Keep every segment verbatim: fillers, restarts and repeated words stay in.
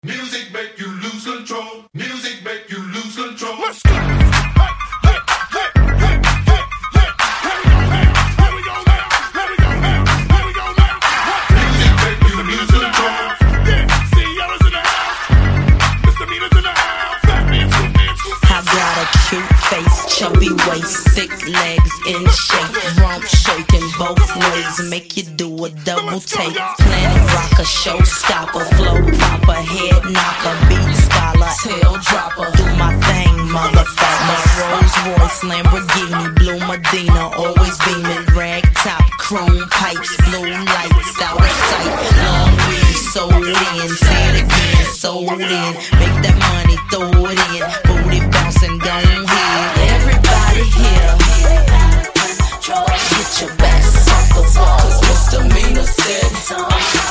Music make you lose control. Music make you lose control. Let's go. Hey, hey, hey, hey, hey, hey, hey, here we go now. Here we go now. Here we go now. Music make you lose control. Yeah, see y'all in the house. Misdemeanors in the house. Fat man, scoop man, scoop man. I got a cute face, chubby waist, thick legs in shape, rump shaking both ways, make you do a double take. Planet rocker, showstopper, flow popper, head knocker, beat scholar, tail dropper. Do my thing, motherfucker. Rolls Royce, Lamborghini, blue Medina, always beaming, rag top, chrome pipes, blue lights out of sight. Long weed, sold in, say it again, sold in. Make that money, throw it in, booty bouncing, don't hit. Everybody here, get your backs off the wall, 'cause misdemeanor said so.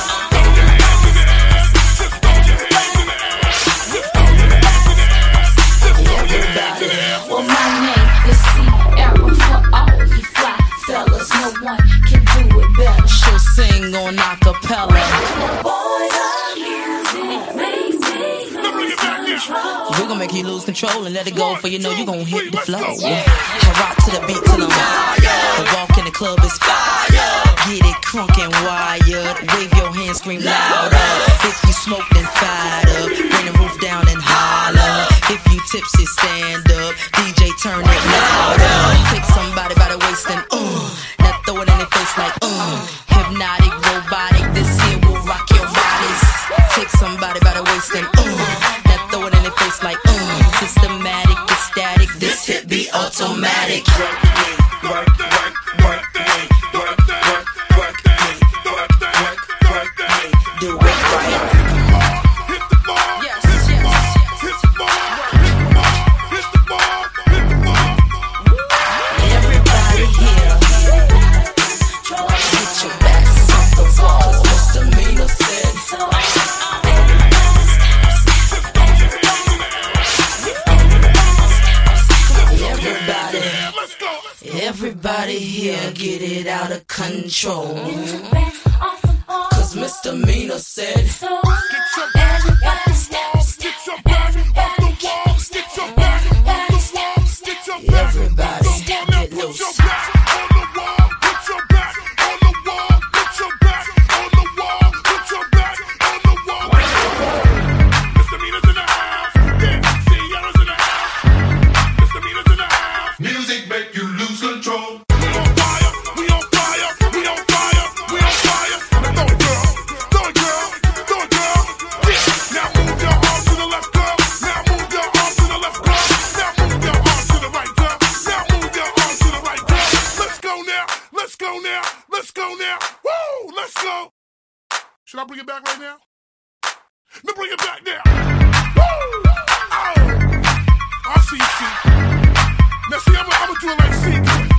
Well, my name is Sierra for all you fly fellas. No one can do it better. She'll sing on acapella. Boy, the music makes me lose control. We're gonna make you lose control and let it go, for you know you gon' hit the flow. I rock to the beat till I'm wired. The walk in the club is fire. Get it crunk and wired. Wave your hands, scream louder. If you smoke, then fired up. Bring the roof down and holler. If you tipsy, stand up. D J, turn it louder. Take somebody by the waist and uh. Now throw it in their face like uh. Hypnotic, robotic, this here will rock your bodies. Take somebody by the waist and uh. Now throw it in their face like uh. Systematic, ecstatic, this hit be automatic. Work me, work, work, work me, work, work, work me, work, work, work me. Do it right. Hit the ball, Yes, hit the yes, ball, yes. hit the ball, hit the ball, hit the ball, hit the ball. Everybody here, get your backs off the wall, 'cause misdemeanor said so. Everybody, Let's go. everybody here, get it out of control. Backs off the wall. 'Cause misdemeanor said So everybody steps, Get your back off the walls. Get your back off the walls. Get your back. everybody Come on now, get put loose. your back on the wall. Put your back on the wall. Put your back on the wall. Put your back on the wall. Misdemeanors in the house. Yeah, Sierra's in the house. Misdemeanors in the house. Music make you lose control. We on fire. We on fire. We on fire. We on fire. Throw it, girl. Throw it, girl. Throw it, girl. Yeah. Now move your arms to the left, girl. Now move your arms to the left, girl. Now move your arms to the right, girl. Now move your arms to the right, girl. Let's go now. Let's go now. Let's go now. Woo! Let's go. Should I bring it back right now? Now bring it back now. Woo! Oh! I see you, see. Now see, I'm gonna do it like C.